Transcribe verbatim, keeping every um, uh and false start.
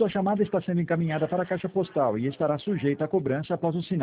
Sua chamada está sendo encaminhada para a caixa postal e estará sujeita a cobrança após o sinal.